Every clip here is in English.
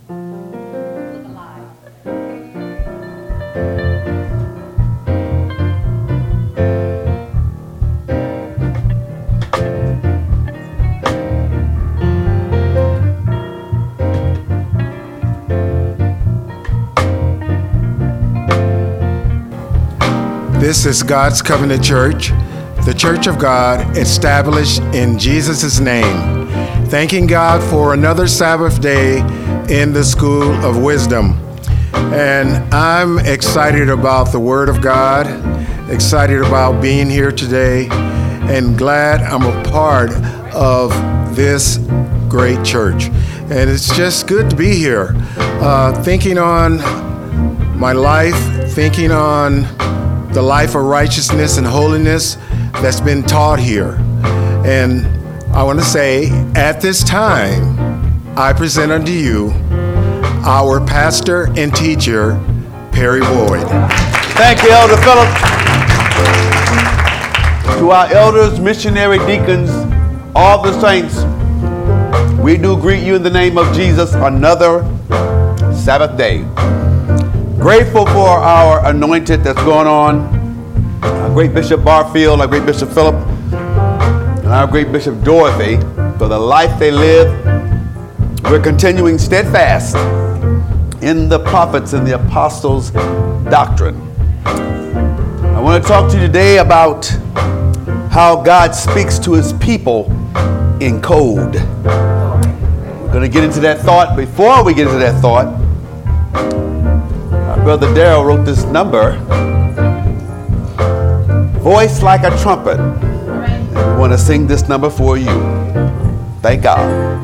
This is God's Covenant Church, the Church of God established in Jesus' name. Thanking God for another Sabbath day in the School of Wisdom. And I'm excited about the Word of God, excited about being here today, and glad I'm a part of this great church. And it's just good to be here, thinking on my life, thinking on the life of righteousness and holiness that's been taught here. And I want to say, at this time, I present unto you our pastor and teacher, Perry Boyd. Thank you, Elder Philip. To our elders, missionary deacons, all the saints, we do greet you in the name of Jesus, another Sabbath day. Grateful for our anointed that's going on, our great Bishop Barfield, our great Bishop Philip, and our great Bishop Dorothy, for the life they live. We're continuing steadfast in the prophets and the apostles' doctrine. I want to talk to you today about how God speaks to his people in code. We're going to get into that thought. Before we get into that thought, Brother Darrell wrote this number, Voice Like a Trumpet. And we want to sing this number for you. Thank God.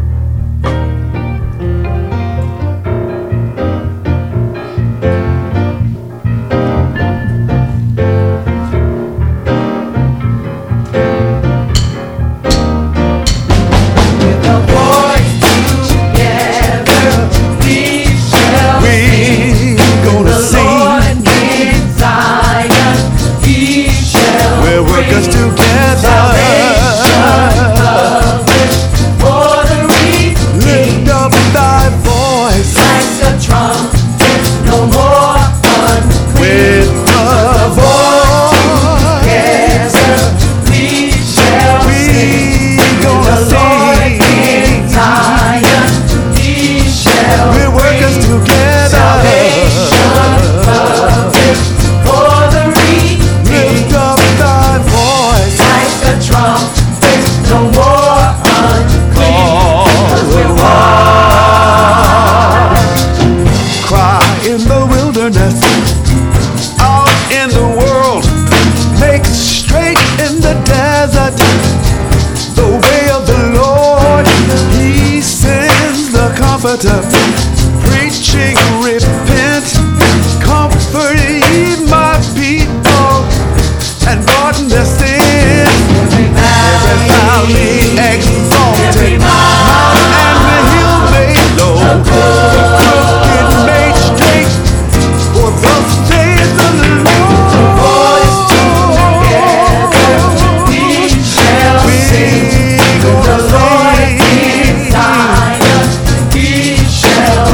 Preaching, repent, comfort ye my people, and pardon their sins. Every valley exalted, mountain and the hill made low, crooked made straight, for thus saith the Lord. Voice together, we shall sing, the Lord in Zion, he shall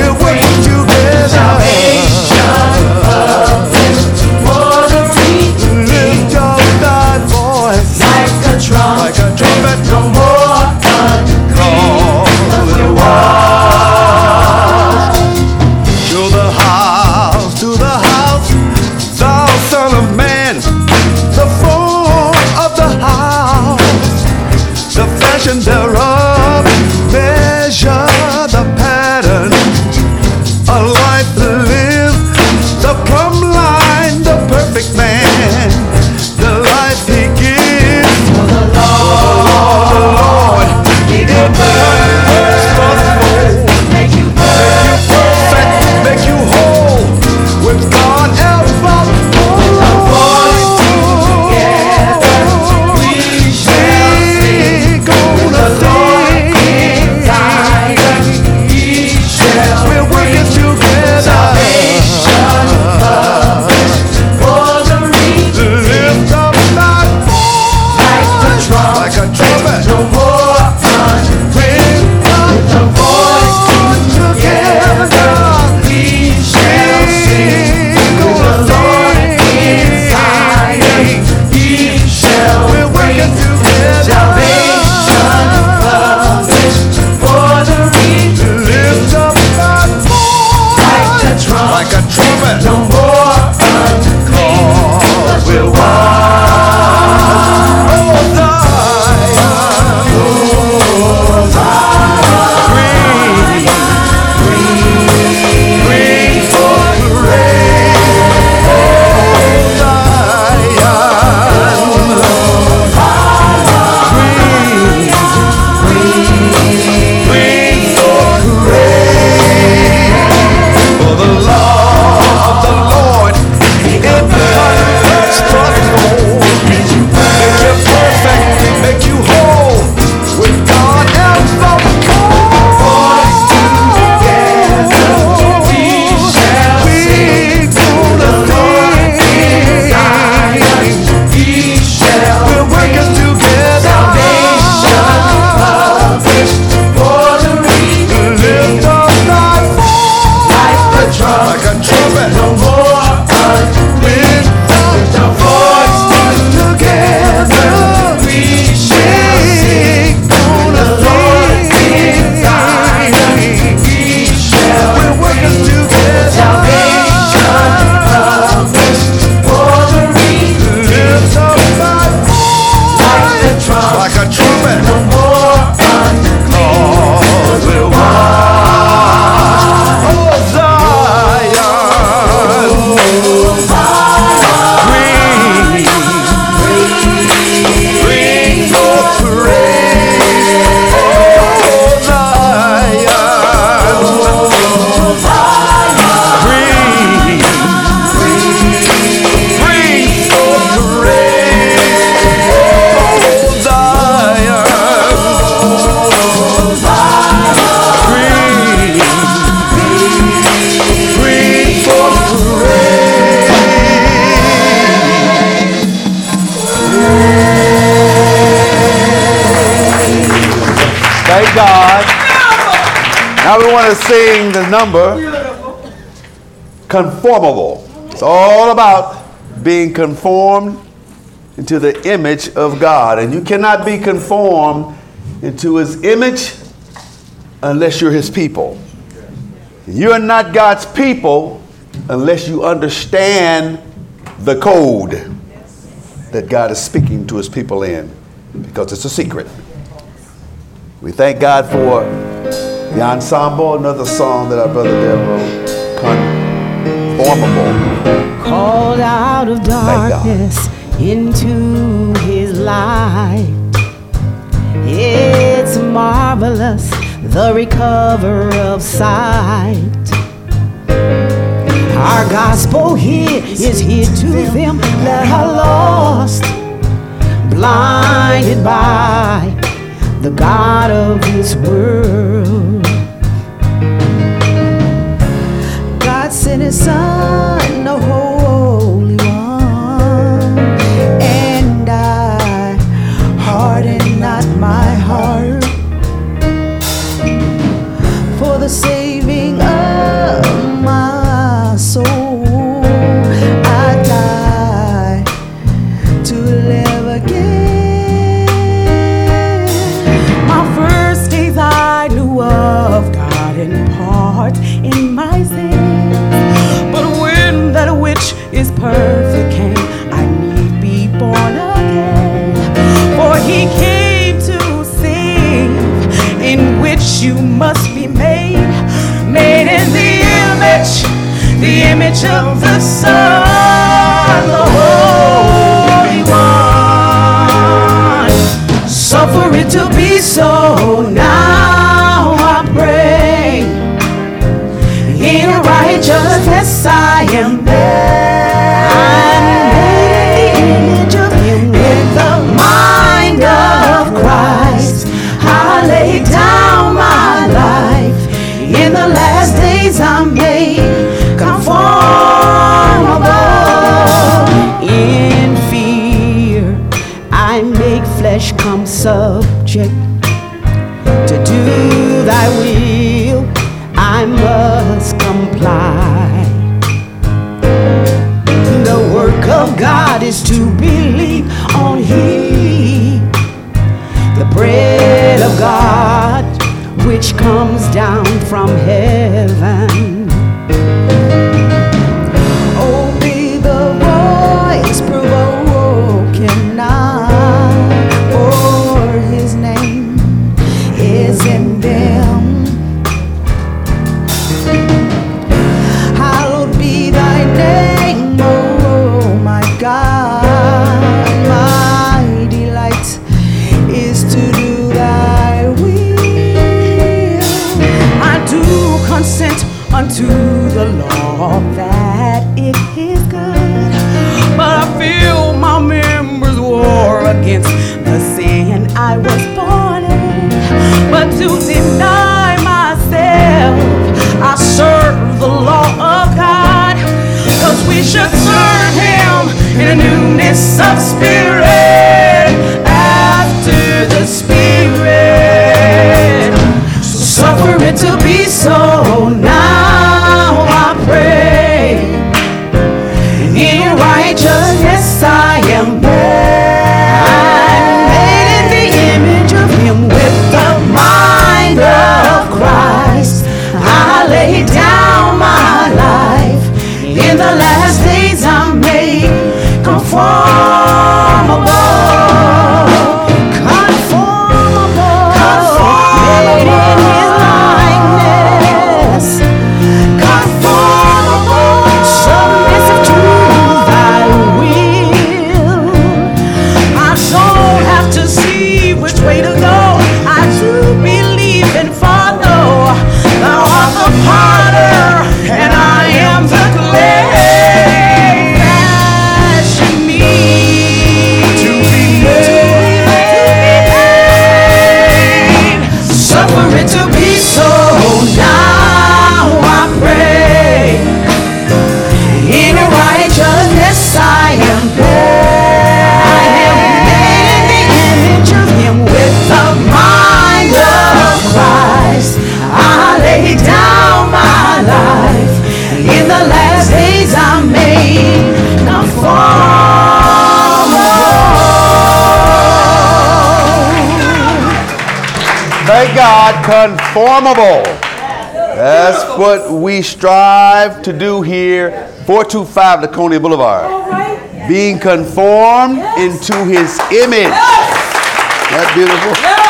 Now we want to sing the number Conformable. It's all about being conformed into the image of God. And you cannot be conformed into his image unless you're his people. You're not God's people unless you understand the code that God is speaking to his people in, because it's a secret. We thank God for the ensemble, another song that our brother Dale wrote, Conformable. Called out of darkness into his light. It's marvelous, the recover of sight. Our gospel here is here to them that are lost, blinded by the God of this world. God sent his son, the Holy One, and I harden not my heart for the saving of my soul. I die to live again. My first days I knew of God in part in my sins, but when that which is perfect came, I need be born again. For he came to save, in which you must be made in the image of the Son, the Holy One. Suffer it to be so now, I pray. In righteousness I am there. I'm made of him in the mind of Christ. I lay down my life. In the last days I'm made conformable. In fear I make flesh come subject. To do thy will I must comply. The work of God is to believe on He, the bread of God, which comes down from heaven. Obey the voice provoking not, for his name is in them. Hallowed be thy name, oh my God. My delight is to do thy will. I do consent unto the law that it is good, but I feel my members war against the sin I was born in. But to deny myself, I serve the law of God, 'cause we should serve him in a newness of spirit, after the Spirit. So suffer it to be so now, I pray. In righteousness I am there. conformable. That's what we strive to do here, 425 Laconia Boulevard. Being conformed into his image. That's beautiful.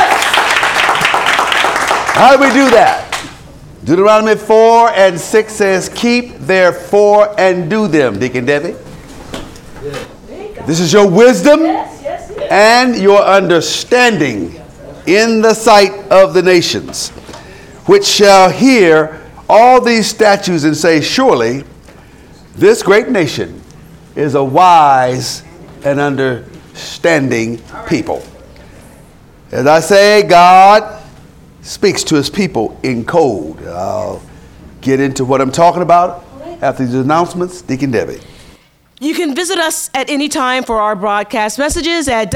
How do we do that? Deuteronomy 4:6 says, keep therefore and do them, Deacon Debbie. This is your wisdom and your understanding in the sight of the nations, which shall hear all these statutes and say, surely this great nation is a wise and understanding people. As I say, God speaks to his people in code. I'll get into what I'm talking about after these announcements. Deacon Debbie. You can visit us at any time for our broadcast messages at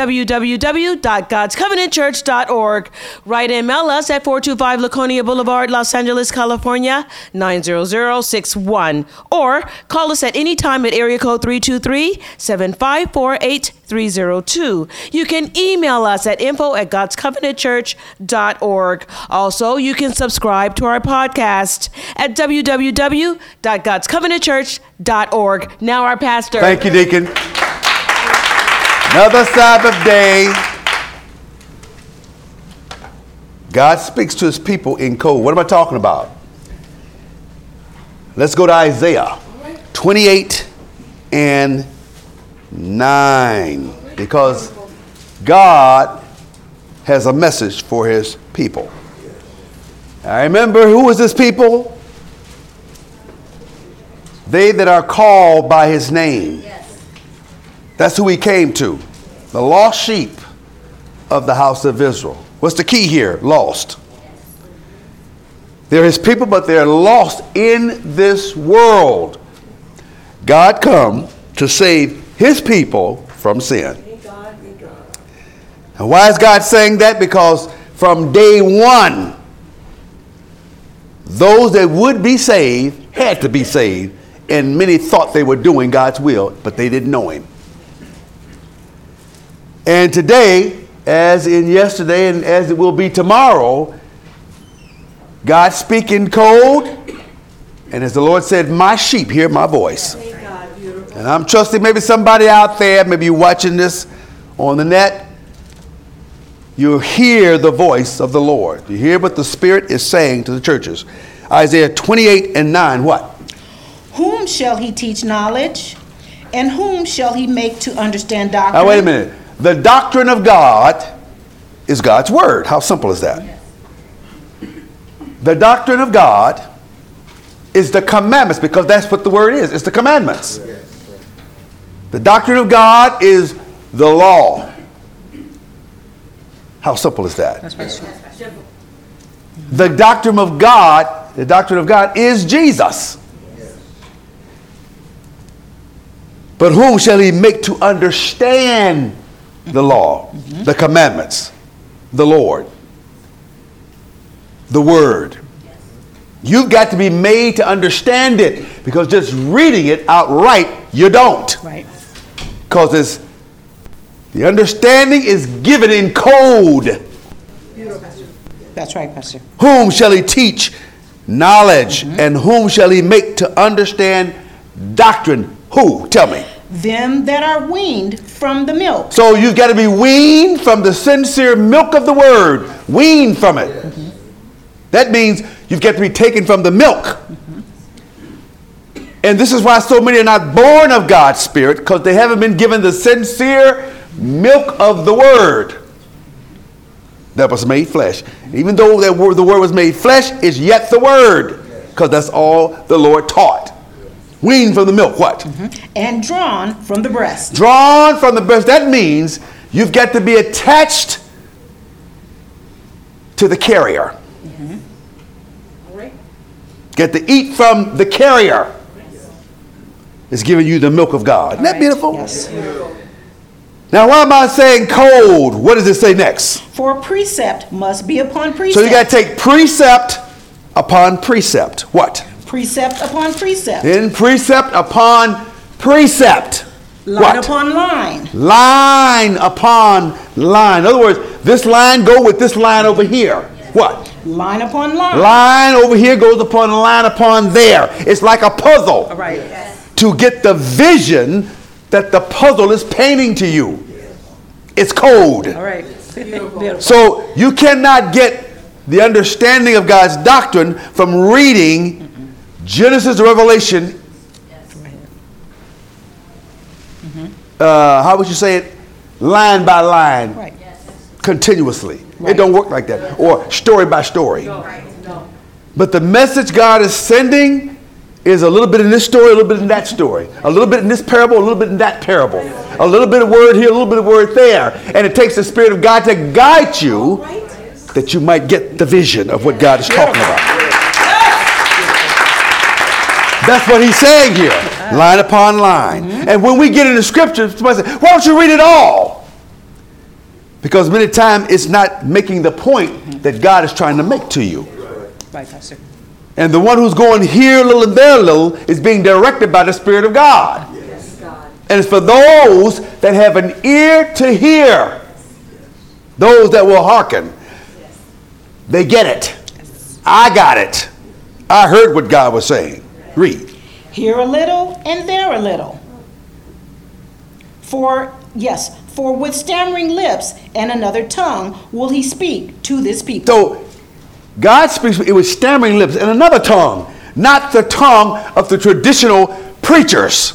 www.godscovenantchurch.org. Write and mail us at 425 Laconia Boulevard, Los Angeles, California, 90061. Or call us at any time at area code 323-754-8302. You can email us at info@godscovenantchurch.org. Also, you can subscribe to our podcast at www.godscovenantchurch.org. Now our pastor. Thank you, Deacon. Another Sabbath day. God speaks to his people in code. What am I talking about? Let's go to Isaiah 28:9. Because God has a message for his people. I remember, who is this people? They that are called by his name. That's who he came to. The lost sheep of the house of Israel. What's the key here? Lost. They're his people, but they're lost in this world. God come to save his people from sin. And why is God saying that? Because from day one, those that would be saved had to be saved. And many thought they were doing God's will, but they didn't know him. And today, as in yesterday and as it will be tomorrow, God speak in code. And as the Lord said, my sheep hear my voice. And I'm trusting maybe somebody out there, maybe you're watching this on the net, you'll hear the voice of the Lord. You hear what the Spirit is saying to the churches. Isaiah 28:9, what? Whom shall he teach knowledge? And whom shall he make to understand doctrine? Now wait a minute. The doctrine of God is God's word. How simple is that? The doctrine of God is the commandments, because that's what the word is. It's the commandments. The doctrine of God is the law. How simple is that? The doctrine of God is Jesus. But whom shall he make to understand the law, the commandments, the Lord, the word? You've got to be made to understand it, because just reading it outright, you don't. Right. Because the understanding is given in code. That's right, Pastor. Whom shall he teach knowledge, and whom shall he make to understand doctrine? Who? Tell me. Them that are weaned from the milk. So you've got to be weaned from the sincere milk of the word. Weaned from it. That means you've got to be taken from the milk. And this is why so many are not born of God's Spirit, because they haven't been given the sincere milk of the word that was made flesh. Even though the word was made flesh, it's yet the word, because that's all the Lord taught. Weaned from the milk, what? And drawn from the breast. Drawn from the breast. That means you've got to be attached to the carrier. Get to eat from the carrier. It's giving you the milk of God. Isn't that beautiful? Yes. Now, why am I saying code? What does it say next? For precept must be upon precept. So you got to take precept upon precept. What? Precept upon precept. Then precept upon precept. Line what? upon line. Line upon line. In other words, this line go with this line over here. What? Line upon line. Line over here goes upon line upon there. It's like a puzzle. All right. To get the vision that the puzzle is painting to you. It's code. All right. Beautiful. So you cannot get the understanding of God's doctrine from reading Genesis to Revelation. How would you say it? Line by line. Right. Continuously. Right. It don't work like that. Or story by story. But the message God is sending is a little bit in this story, a little bit in that story. A little bit in this parable, a little bit in that parable. A little bit of word here, a little bit of word there. And it takes the Spirit of God to guide you that you might get the vision of what God is talking about. That's what he's saying here. Line upon line. And when we get into Scripture, somebody says, why don't you read it all? Because many times it's not making the point that God is trying to make to you. Right, Pastor. And the one who's going here a little and there a little is being directed by the Spirit of God. And it's for those that have an ear to hear. Those that will hearken. They get it. I got it. I heard what God was saying. Read. Here a little and there a little. For with stammering lips and another tongue will he speak to this people. So God speaks with stammering lips and another tongue, not the tongue of the traditional preachers.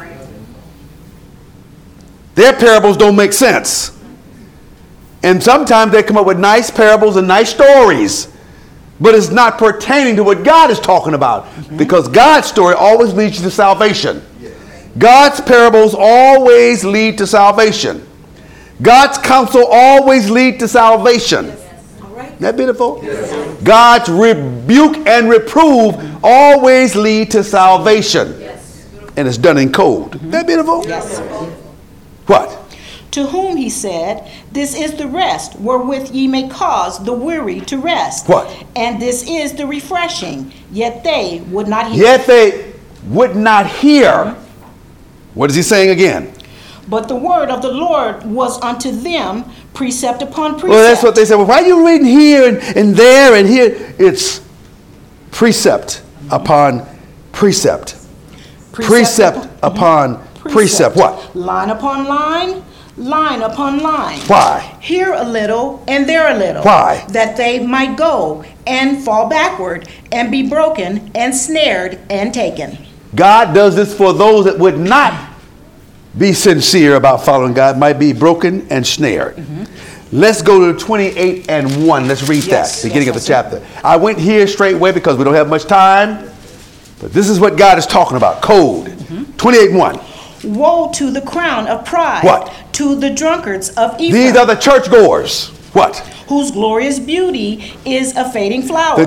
Their parables don't make sense. And sometimes they come up with nice parables and nice stories, but it's not pertaining to what God is talking about, because God's story always leads you to salvation. God's parables always lead to salvation. God's counsel always lead to salvation. Isn't that beautiful? Yes. God's rebuke and reprove always lead to salvation. Yes. And it's done in code. Isn't that beautiful? Yes. What? To whom he said, this is the rest wherewith ye may cause the weary to rest. What? And this is the refreshing, yet they would not hear. Yet they would not hear. What is he saying again? But the word of the Lord was unto them precept upon precept. Well, that's what they said. Well, why are you reading here and there and here? It's precept upon precept. Precept upon precept. What? Line upon line, line upon line. Why? Here a little and there a little. Why? That they might go and fall backward and be broken and snared and taken. God does this for those that would not be sincere about following God, might be broken and snared. Let's go to 28 and 1. Let's read that, beginning of the chapter. I went here straight away because we don't have much time, but this is what God is talking about, code. 28 and 1. Woe to the crown of pride. What? To the drunkards of Ephraim. These are the churchgoers. What? Whose glorious beauty is a fading flower.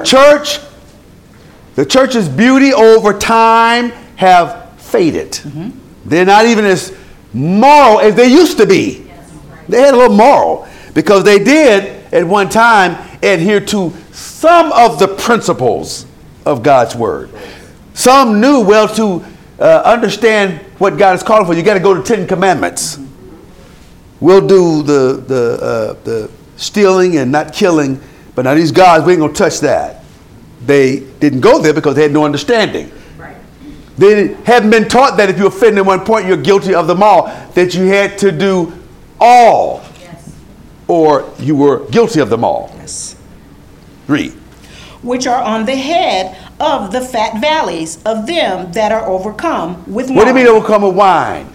The church's beauty over time have faded. They're not even as moral as they used to be. They had a little moral because they did at one time adhere to some of the principles of God's word. Some knew well to understand what God is calling for. You got to go to 10 Commandments. We'll do the stealing and not killing, but now these guys, we ain't going to touch that. They didn't go there because they had no understanding. They hadn't been taught that if you offend at one point, you're guilty of them all, that you had to do all, or you were guilty of them all. Read. Which are on the head of the fat valleys of them that are overcome with wine. What do you mean overcome with wine?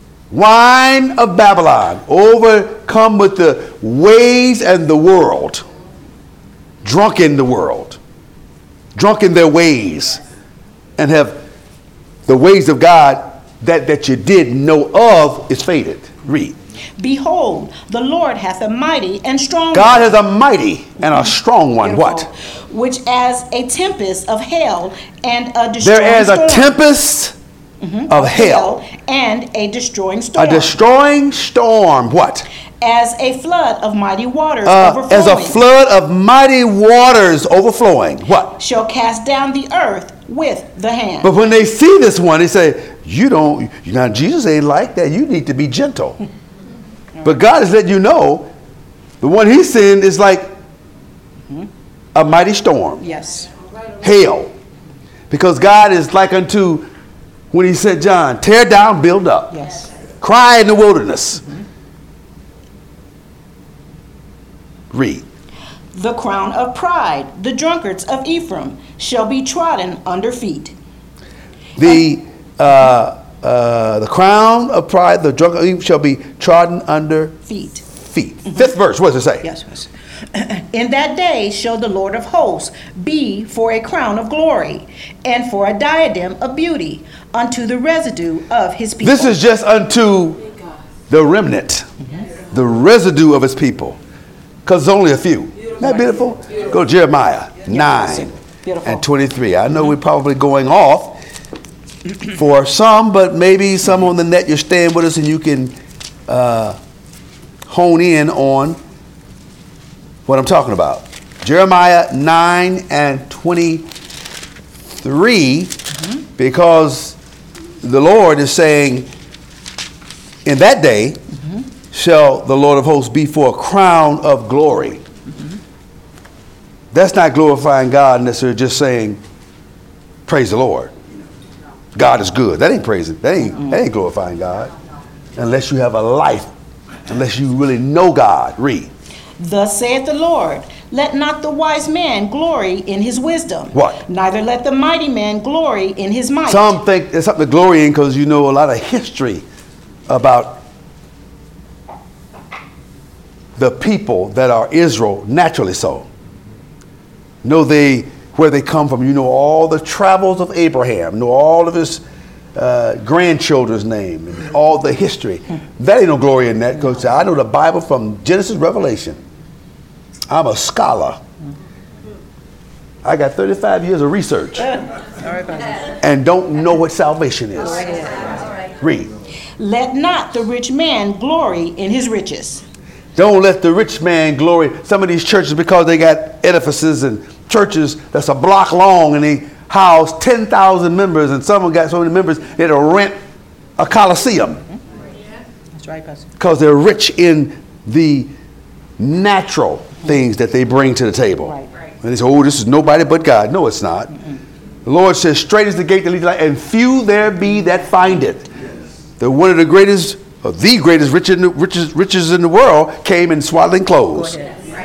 Wine of Babylon, overcome with the ways and the world, drunk in the world, drunk in their ways, and have the ways of God that you did know of is faded. Read. Behold, the Lord hath a mighty and strong God has a mighty and a strong one. What? Which as a tempest of hail and a destroying There is storm. a tempest of hail and a destroying storm. A destroying storm. What? As a flood of mighty waters overflowing. As a flood of mighty waters overflowing. What? Shall cast down the earth with the hand. But when they see this one, they say, now Jesus ain't like that. You need to be gentle. But God has let you know the one he's seeing is like a mighty storm. Yes. Hail. Because God is like unto, when he said, John, tear down, build up. Yes. Cry in the wilderness. Read. The crown of pride, the drunkards of Ephraim, shall be trodden under feet. The crown of pride, the drunkards of Ephraim shall be trodden under Feet. feet. Fifth verse, what does it say? Yes. In that day shall the Lord of hosts be for a crown of glory, and for a diadem of beauty unto the residue of his people. This is just unto the remnant, the residue of his people. Because it's only a few. Isn't that beautiful? Go to Jeremiah 9 and 23. I know we're probably going off for some, but maybe some on the net, you're staying with us and you can hone in on what I'm talking about. Jeremiah 9 and 23, because the Lord is saying, in that day shall the Lord of hosts be for a crown of glory. That's not glorifying God necessarily, just saying, praise the Lord. God is good. That ain't praising. That ain't glorifying God. Unless you have a life, unless you really know God. Read. Thus saith the Lord, let not the wise man glory in his wisdom. What? Neither let the mighty man glory in his might. Some think there's something to glory in because you know a lot of history about the people that are Israel, naturally so. Know where they come from. You know all the travels of Abraham. Know all of his grandchildren's name and all the history. That ain't no glory in that, because I know the Bible from Genesis, Revelation. I'm a scholar. I got 35 years of research and don't know what salvation is. Read. Let not the rich man glory in his riches. Don't let the rich man glory. Some of these churches, because they got edifices and churches that's a block long and they house 10,000 members, and some of them got so many members they had to rent a coliseum. That's right, Pastor. Because they're rich in the natural things that they bring to the table. Right. And they say, oh, this is nobody but God. No, it's not. The Lord says, straight is the gate that leads to life, and few there be that find it. The one of the greatest, or the greatest riches in the world came in swaddling clothes.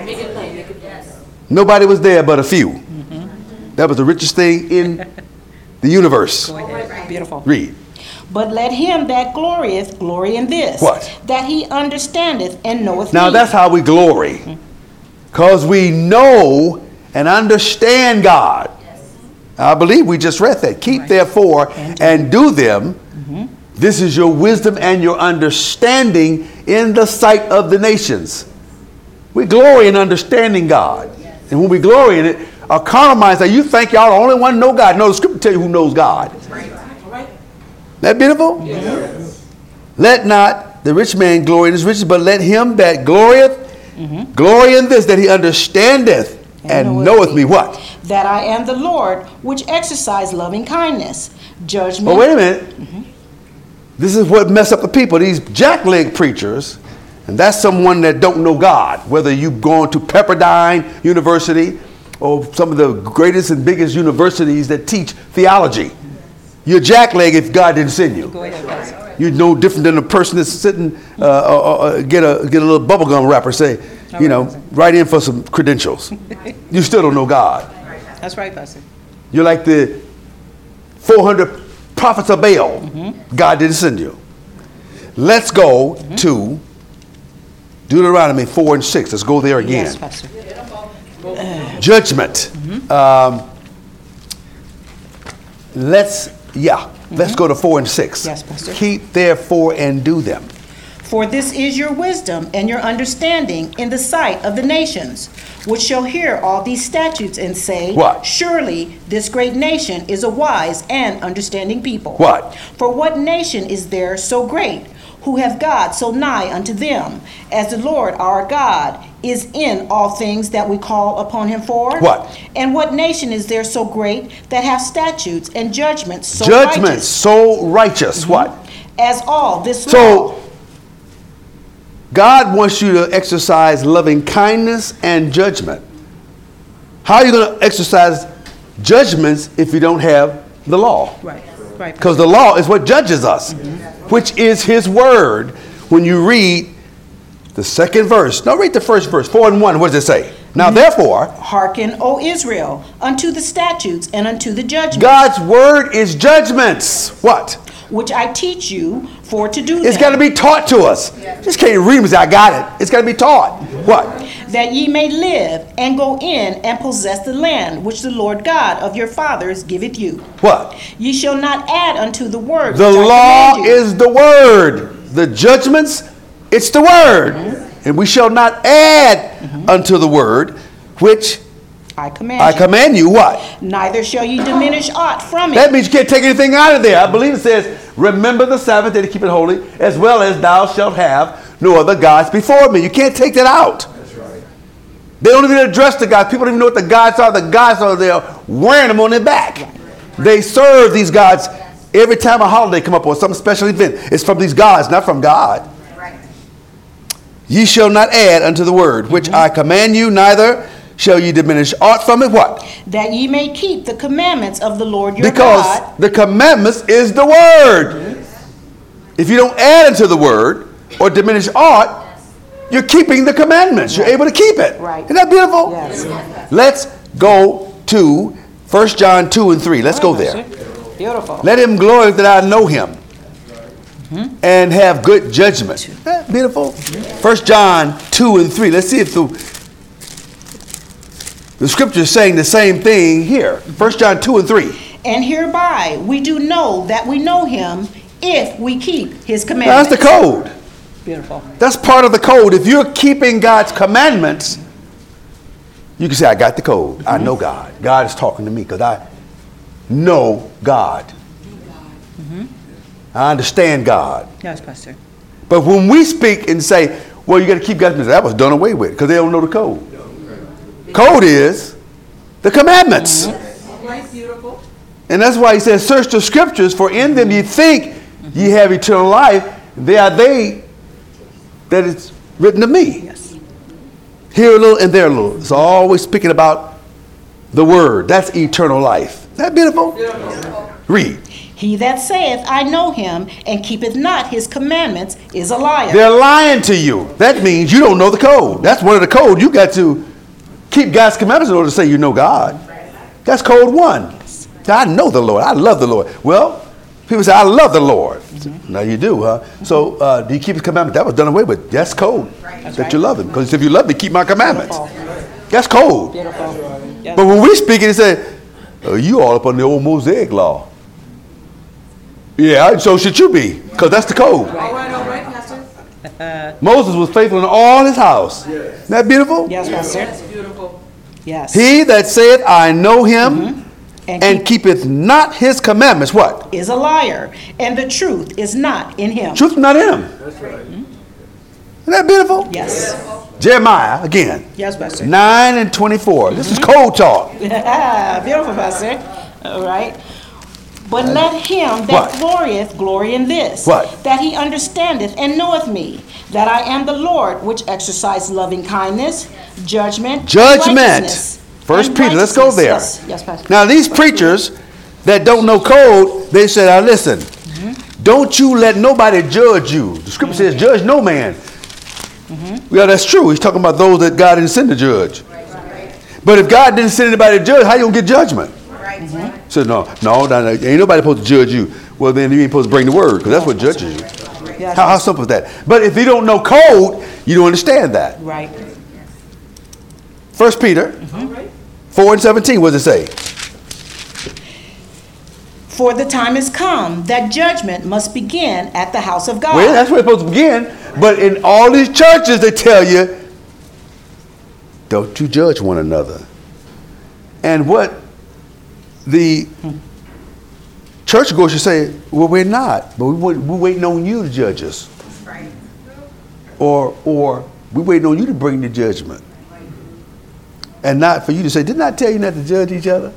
Nobody was there but a few. That was the richest thing in the universe. Beautiful. Read. But let him that glorieth glory in this. What? That he understandeth and knoweth Now me. that's how we glory. Because we know and understand God. I believe we just read that. Keep therefore and do them. This is your wisdom and your understanding in the sight of the nations. We glory in understanding God. And when we glory in it, our carnal minds say, you think y'all the only one know God. No, the scripture tell you who knows God. That beautiful? Yes. Let not the rich man glory in his riches, but let him that glorieth glory in this, that he understandeth and knoweth me. What? That I am the Lord, which exercise loving kindness, judgment. But wait a minute. This is what messed up the people. These jackleg preachers, and that's someone that don't know God. Whether you've gone to Pepperdine University or some of the greatest and biggest universities that teach theology. You're jackleg if God didn't send you. Go ahead, Pastor. You're no different than a person that's sitting, get a little bubblegum wrapper, say, write in for some credentials. You still don't know God. That's right, Pastor. You're like the 400 prophets of Baal. God didn't send you. Let's go to Deuteronomy 4 and 6. Let's go there again. Yes, Pastor. Judgment. Let's go to 4 and 6. Yes, Pastor. Keep therefore and do them. For this is your wisdom and your understanding in the sight of the nations, which shall hear all these statutes and say, What? Surely this great nation is a wise and understanding people. What? For what nation is there so great, who have God so nigh unto them, as the Lord our God is in all things that we call upon him for? What? And what nation is there so great that have statutes and judgments so Judgment righteous so righteous. What? as all this law? So God wants you to exercise loving kindness and judgment. How are you going to exercise judgments if you don't have the law? Right. Right. Because the law is what judges us, which is his word. When you read the second verse, no, read the first verse, 4 and 1, what does it say? Now therefore, Hearken, O Israel, unto the statutes and unto the judgments, God's word is judgments. What? which I teach you for to do It's them, got to be taught to us. Just can't read them and say, I got it. It's got to be taught. What? that ye may live and go in and possess the land which the Lord God of your fathers giveth you. What? Ye shall not add unto the word The which I law command you. is the word. The judgments, it's the word. And we shall not add unto the word, which I command I you. command you. What? Neither shall ye diminish aught from it. That means you can't take anything out of there. I believe it says, remember the Sabbath day to keep it holy, as well as thou shalt have no other gods before me. You can't take that out. That's right. They don't even address the gods. People don't even know what the gods are. The gods are there wearing them on their back. They serve these gods every time a holiday come up or some special event. It's from these gods, not from God. Right. Ye shall not add unto the word, which I command you, neither shall ye diminish aught from it. What? That ye may keep the commandments of the Lord your Because God. the commandments is the word. If you don't add unto the word or diminish aught, you're keeping the commandments. You're able to keep it. Right. Isn't that beautiful? Yes. Let's go to 1 John 2 and 3. Let's go there. Beautiful. Let him glory that I know him and have good judgment. Isn't that beautiful? 1 John 2 and 3. Let's see if the scripture is saying the same thing here. 1 John 2 and 3. And hereby we do know that we know him if we keep his Now, commandments. that's the code. Beautiful. That's part of the code. If you're keeping God's commandments, you can say, I got the code. I know God. God is talking to me because I know God. I understand God. Yes, Pastor. But when we speak and say, well, you got to keep God's commandments, that was done away with because they don't know the code. Code is the commandments. And that's why he says, search the scriptures, for in them ye think ye have eternal life. They are they that is written of me. Yes. Here a little and there a little. It's always speaking about the word. That's eternal life. Isn't that beautiful? Read. He that saith, I know him, and keepeth not his commandments, is a liar. They're lying to you. That means you don't know the code. That's one of the code. You got to keep God's commandments in order to say you know God. That's code 1. I know the Lord. I love the Lord. Well, people say, I love the Lord. Now you do, huh? So do you keep his commandments? That was done away with. That's code. That you love him. Because if you love me, keep my commandments. That's code. Beautiful. Yes. But when we speak it, it say, oh, you all up on the old Mosaic law. Yeah, so should you be. Because that's the code. All right, Pastor. Moses was faithful in all his house. Isn't that beautiful? Yes, Pastor. That's beautiful. Yes. He that saith, I know him, and keepeth not his commandments, what? Is a liar, and the truth is not in him. Truth is not in him. That's right. Isn't that beautiful? Yes. Jeremiah, again, Yes, Pastor. 9 and 24. This is code talk. Beautiful, Pastor. All right. But let him that What? glorieth glory in this, What? that he understandeth and knoweth me, that I am the Lord, which exercise loving kindness, judgment, and righteousness. First And Peter, let's go righteousness. there. Yes, yes, Pastor. Now, these preachers that don't know code, they said, now listen, don't you let nobody judge you. The scripture says, judge no man. Yeah, that's true. He's talking about those that God didn't send to judge. But if God didn't send anybody to judge, how you going to get judgment? So no, ain't nobody supposed to judge you. Well, then you ain't supposed to bring the word, because that's what judges you. Yes. How simple is that? But if you don't know code, you don't understand that. Right. 1 Peter 4 and 17, what does it say? For the time is come that judgment must begin at the house of God. Well, that's where it's supposed to begin. But in all these churches, they tell you, don't you judge one another. And what the church goes should say, well, we're not, but we're waiting on you to judge us. Right. Or we're waiting on you to bring the judgment. And not for you to say, didn't I tell you not to judge each other?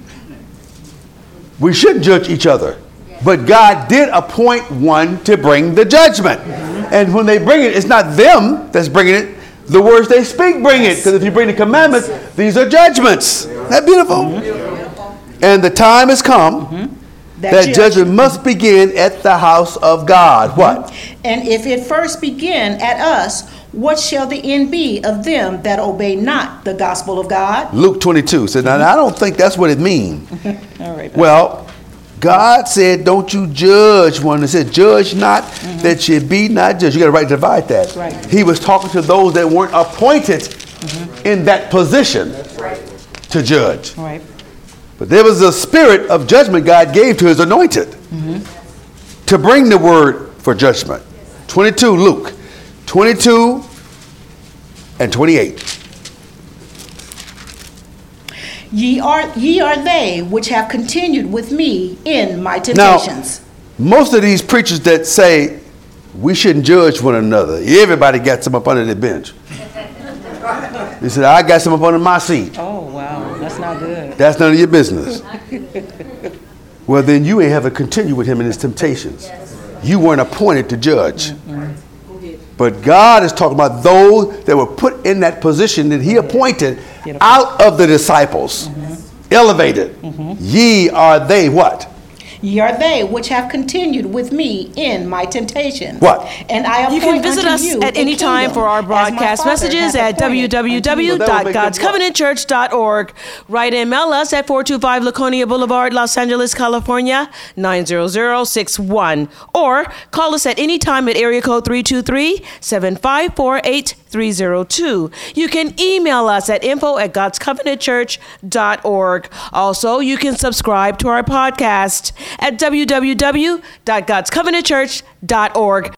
We shouldn't judge each other. But God did appoint one to bring the judgment. And when they bring it, it's not them that's bringing it. The words they speak bring it. Because if you bring the commandments, these are judgments. Isn't that beautiful? And the time has come that judgment must begin at the house of God. What? And if it first begin at us, what shall the end be of them that obey not the gospel of God? Luke 22 said, now I don't think that's what it means. All right. Well, God said, don't you judge one. It said, judge not that you be not judged. You got to right divide that. Right. He was talking to those that weren't appointed in that position to judge. Right. But there was a spirit of judgment God gave to his anointed to bring the word for judgment. 22, Luke 22 and 28. Ye are they which have continued with me in my temptations. Now, most of these preachers that say we shouldn't judge one another, everybody got some up under their bench. They said, I got some up under my seat. Oh, wow. That's not good. That's none of your business. Well, then you ain't have to continue with him in his temptations. You weren't appointed to judge. But God is talking about those that were put in that position that he appointed out of the disciples. Elevated. Ye are they what? Ye are they which have continued with me in my temptations. What? And I appoint You can visit unto us you at a any time for our kingdom, as my broadcast Father messages hath at appointed unto you. www.godscovenantchurch.org. Write and mail us at 425 Laconia Boulevard, Los Angeles, California, 90061. Or call us at any time at area code 323-754-8302. You can email us at info@godscovenantchurch.org. Also, you can subscribe to our podcast at www.godscovenantchurch.org.